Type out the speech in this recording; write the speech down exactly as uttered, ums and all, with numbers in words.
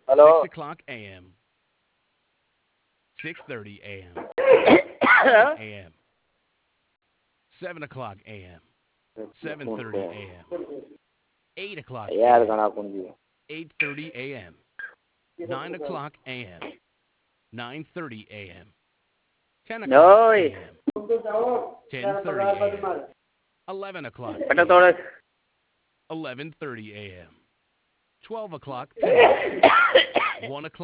Hello. six o'clock a m, six thirty a m, seven a m, seven o'clock a m, seven thirty a m, eight o'clock यार a m, गाना कौन दी eight thirty a m, nine o'clock a m, nine thirty a m, ten o'clock ओए a m, ten thirty a m, eleven o'clock बेटा a m, थोड़ा eleven thirty a m, twelve o'clock tonight, one o'clock